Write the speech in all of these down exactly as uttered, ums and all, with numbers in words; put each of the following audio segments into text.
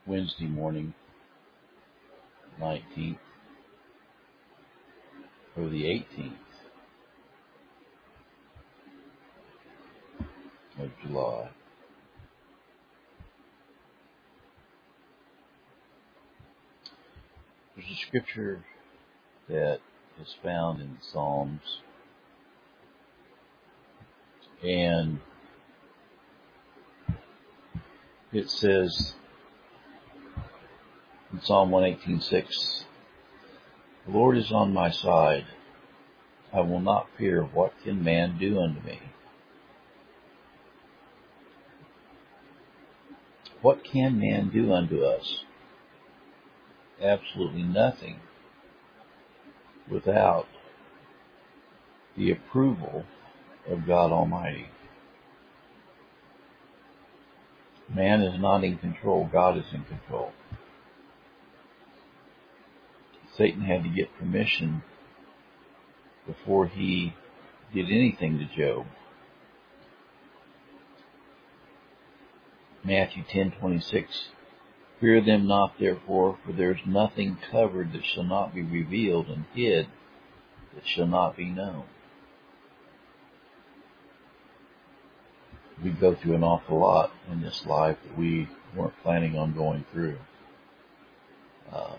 Wednesday morning, nineteenth, or the eighteenth of July. There's a scripture that is found in Psalms, and it says in Psalm one eighteen six, "The Lord is on my side. I will not fear. What can man do unto me?" What can man do unto us? Absolutely nothing without the approval of God Almighty. Man is not in control. God is in control. Satan had to get permission before he did anything to Job. Matthew ten twenty-six, "Fear them not therefore, for there is nothing covered that shall not be revealed, and hid that shall not be known." We go through an awful lot in this life that we weren't planning on going through. Um,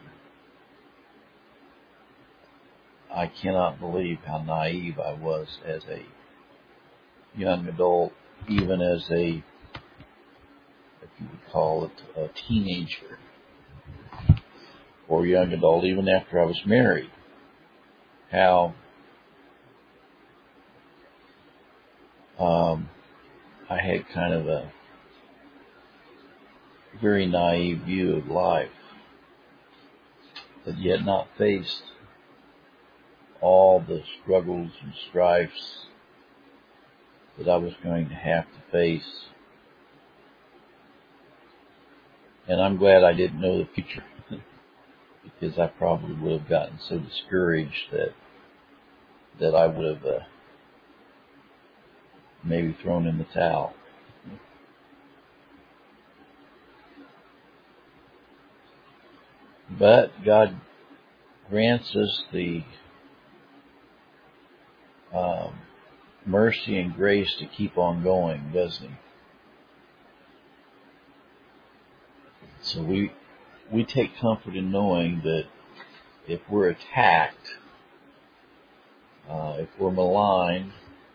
I cannot believe how naive I was as a young adult, even as a, if you would call it, a teenager or young adult, even after I was married. How um, I had kind of a very naive view of life, but yet not faced all the struggles and strifes that I was going to have to face. And I'm glad I didn't know the future, because I probably would have gotten so discouraged that that I would have uh, maybe thrown in the towel. But God grants us the um, mercy and grace to keep on going, doesn't He? So we we take comfort in knowing that if we're attacked, uh, if we're maligned,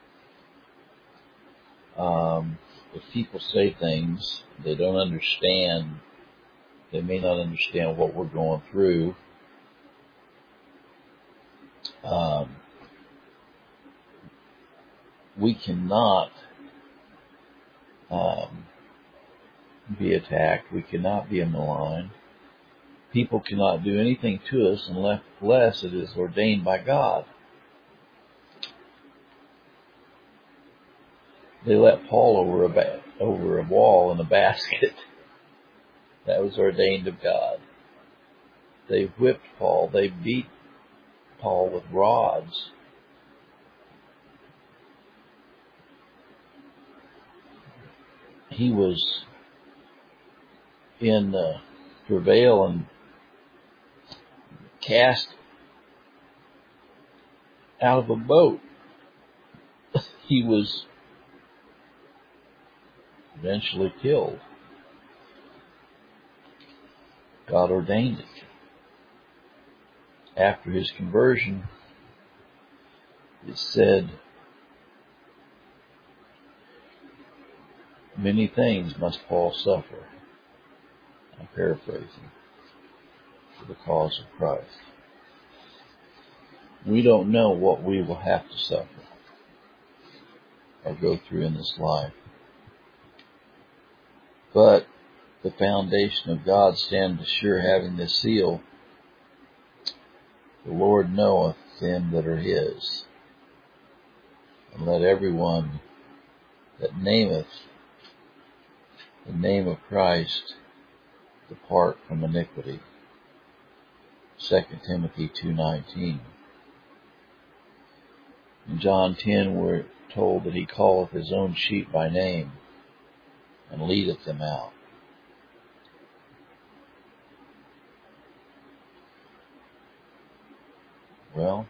um, if people say things they don't understand, they may not understand what we're going through. Um, we cannot um, be attacked. We cannot be maligned. People cannot do anything to us unless it is ordained by God. They let Paul over a ba- over a wall in a basket. That was ordained of God. They whipped Paul. They beat Paul with rods. He was in uh, travail and cast out of a boat. He was eventually killed. God ordained it. After his conversion, it said, "Many things must Paul suffer," I'm paraphrasing, "for the cause of Christ." We don't know what we will have to suffer or go through in this life. But the foundation of God stands sure, having this seal, "The Lord knoweth them that are his. And let everyone that nameth the name of Christ depart from iniquity." Second Timothy two nineteen. In John ten we're told that he calleth his own sheep by name and leadeth them out. Well,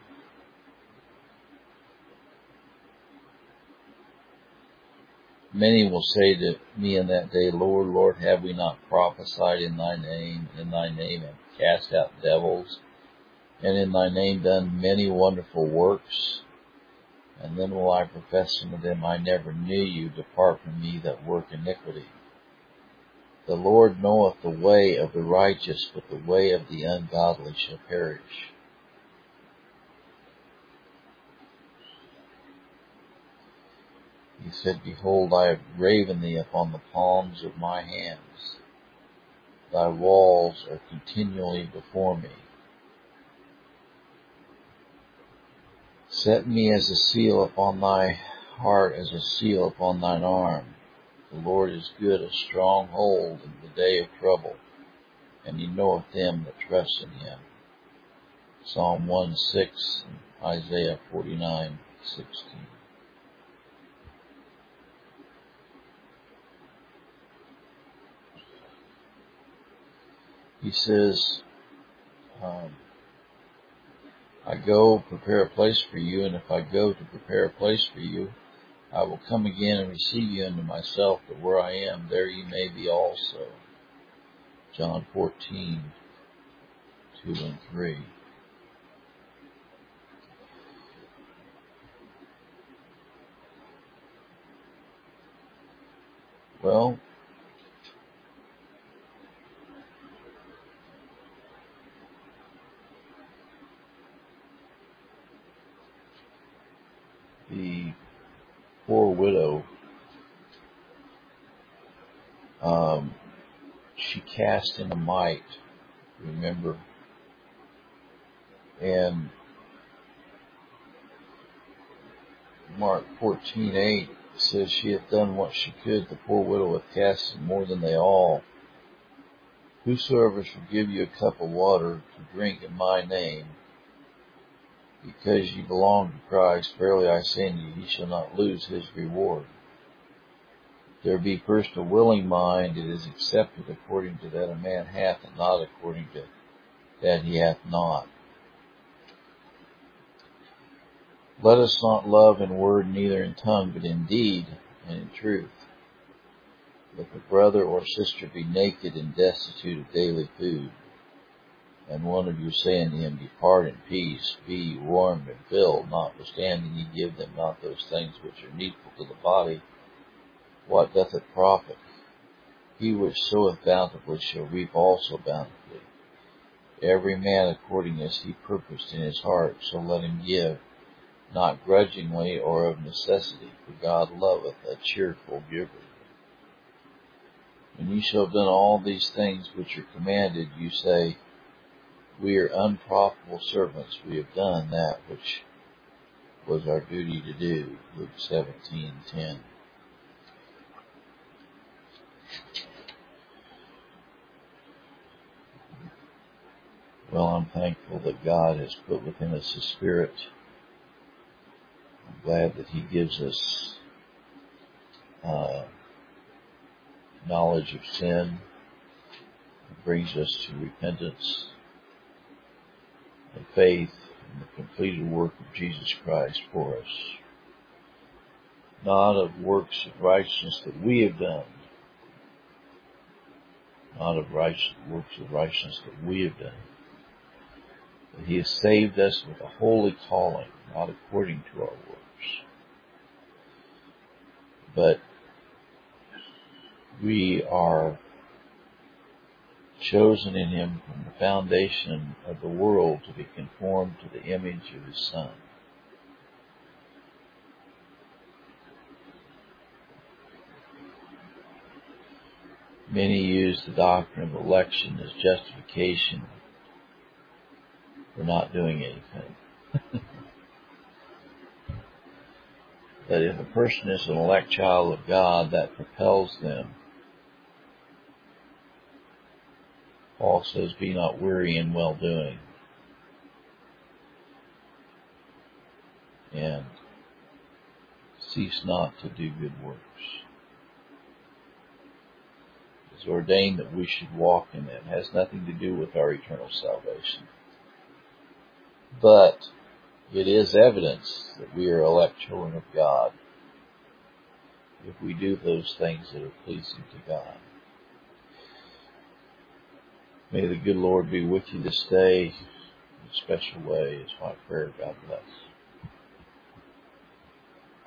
many will say to me in that day, Lord, Lord, have we not prophesied in thy name, in thy name, and cast out devils, and in thy name done many wonderful works? And then will I profess unto them, I never knew you, depart from me that work iniquity. The Lord knoweth the way of the righteous, but the way of the ungodly shall perish. He said, Behold, I have graven thee upon the palms of my hands. Thy walls are continually before me. Set me as a seal upon thy heart, as a seal upon thine arm. The Lord is good, a stronghold in the day of trouble, and he knoweth them that trust in him. Psalm one six and Isaiah forty-nine sixteen. He says, um, I go prepare a place for you, and if I go to prepare a place for you, I will come again and receive you unto myself, that where I am, there ye may be also. John fourteen two and three. Well, the poor widow, um, she cast in a mite, remember? And Mark fourteen eight says, she hath done what she could, the poor widow hath cast in more than they all. Whosoever shall give you a cup of water to drink in my name, because ye belong to Christ, verily I say unto you, he shall not lose his reward. If there be first a willing mind, it is accepted according to that a man hath, and not according to that he hath not. Let us not love in word, neither in tongue, but in deed and in truth. If a brother or sister be naked and destitute of daily food, and one of you say unto him, Depart in peace, be ye warmed and filled, notwithstanding ye give them not those things which are needful to the body, what doth it profit? He which soweth bountifully shall reap also bountifully. Every man according as he purposed in his heart, so let him give, not grudgingly or of necessity, for God loveth a cheerful giver. When ye shall have done all these things which are commanded, you say, We are unprofitable servants, we have done that which was our duty to do. Luke seventeen ten. Well, I'm thankful that God has put within us His Spirit. I'm glad that He gives us uh, knowledge of sin, and brings us to repentance and faith in the completed work of Jesus Christ for us. Not of works of righteousness that we have done, not of righteous, works of righteousness that we have done, but He has saved us with a holy calling, not according to our works, but we are chosen in Him from the foundation of the world to be conformed to the image of His Son. Many use the doctrine of election as justification for not doing anything. But if a person is an elect child of God, that propels them. Paul says, Be not weary in well-doing. And cease not to do good works. It's ordained that we should walk in them. It has nothing to do with our eternal salvation. But it is evidence that we are elect children of God if we do those things that are pleasing to God. May the good Lord be with you this day in a special way is my prayer. God bless.